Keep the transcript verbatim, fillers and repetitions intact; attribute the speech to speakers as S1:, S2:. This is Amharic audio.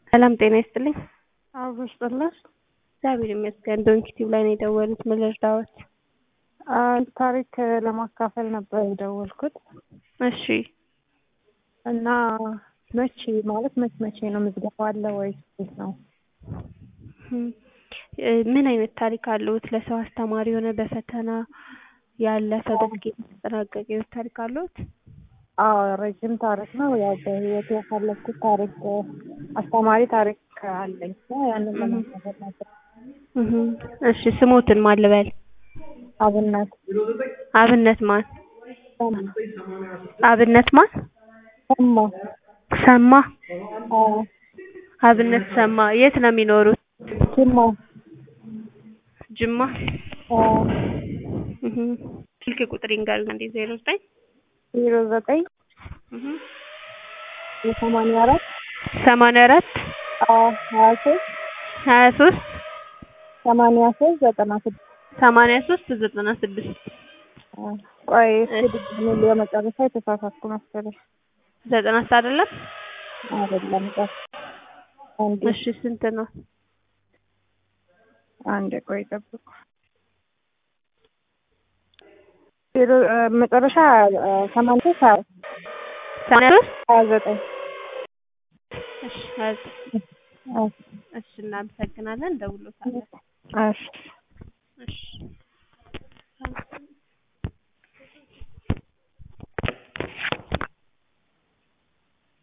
S1: ሰላም ጤና ይስጥልኝ።
S2: አብሮ ይስጥልኝ።
S1: እግዚአብሔር ይመስገን። ዶንኪቲቭ ላይ ነው የደወሉት። ምን ልርዳዎት?
S2: አንድ ታሪክ ለማካፈል ነበር የደወልኩት
S1: እሺ።
S2: እና መቼ ማለት መቼ መቼ ነው ምዝገባው አለ ወይስ እንዴት ነው?
S1: ምን አይነት ታሪክ አለዎት? ለሰው አስተማሪ የሆነ በፈተና ያለፈ በስኬት የተጠናቀቀ የህይወት ታሪክ አለዎት?
S2: አዎ ረጅም ታሪክ ነው። ያው በህይወት ያሳለፍኩት ታሪክ አስተማሪ ታሪክ አለኝ። ያንን ለማካፈል ነበር።
S1: እህ እሺ ስሞትን ማን ልበል?
S2: አብነት
S1: አብነት ማን? አብነት ማን?
S2: ሰማ
S1: ሰማ
S2: አዎ
S1: አብነት ሰማ የት ነው የሚኖሩት?
S2: ጅማ
S1: ጅማ
S2: አዎ
S1: እህ ስልክ ቁጥር ይንገሩኝ አንዴ ዜሮ ዘጠኝ
S2: ዜሮ ዘጠኝ
S1: እህ
S2: የሰማንያ አራት
S1: ሰማንያ አራት
S2: አዎ ሀያ ሶስት
S1: ሀያ ሶስት
S2: ሰማንያ ሶስት ዘጠና ስድስት
S1: ሰማንያ ሶስት ዘጠና ስድስት
S2: ቆይ እስኪ የመጨረሻ የተሳሳትኩ መሰለኝ።
S1: ዘጠና ስድስት አይደለም?
S2: አይደለም ቀስ አንዴ
S1: እሺ ስንት ነው?
S2: አንዴ ቆይ ጠብቁ። ዜሮ መጨረሻ ሰማንያ ሶስት
S1: ሰማንያ ሶስት
S2: ሀያ ዘጠኝ
S1: እሺ ሀያ ዘጠኝ እሺ እናመሰግናለን። ደውሎታል።
S2: እሺ
S1: እሺ